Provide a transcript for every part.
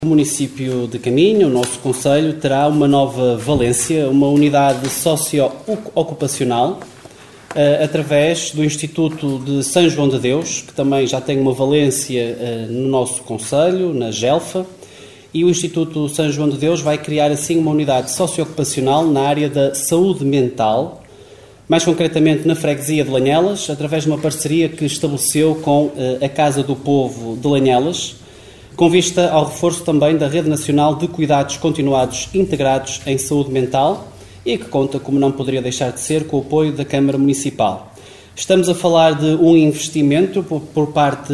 O município de Caminho, o nosso concelho, terá uma nova valência, uma unidade socio-ocupacional, através do Instituto de São João de Deus, que também já tem uma valência no nosso concelho, na Gelfa, e o Instituto São João de Deus vai criar assim uma unidade socio-ocupacional na área da saúde mental, mais concretamente na freguesia de Lanhelas, através de uma parceria que estabeleceu com a Casa do Povo de Lanhelas, com vista ao reforço também da Rede Nacional de Cuidados Continuados Integrados em Saúde Mental e que conta, como não poderia deixar de ser, com o apoio da Câmara Municipal. Estamos a falar de um investimento por parte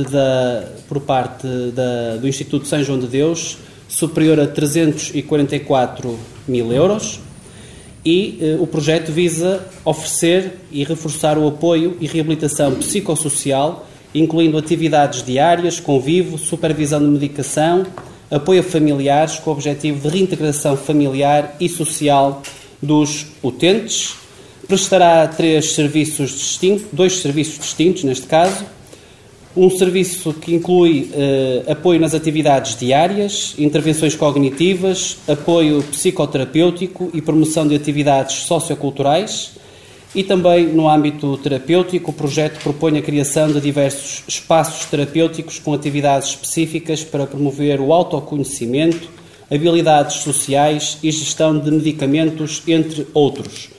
do Instituto São João de Deus superior a 344 mil euros e o projeto visa oferecer e reforçar o apoio e reabilitação psicossocial, incluindo atividades diárias, convívio, supervisão de medicação, apoio a familiares com o objetivo de reintegração familiar e social dos utentes. Prestará dois serviços distintos, neste caso. Um serviço que inclui apoio nas atividades diárias, intervenções cognitivas, apoio psicoterapêutico e promoção de atividades socioculturais. E também, no âmbito terapêutico, o projeto propõe a criação de diversos espaços terapêuticos com atividades específicas para promover o autoconhecimento, habilidades sociais e gestão de medicamentos, entre outros.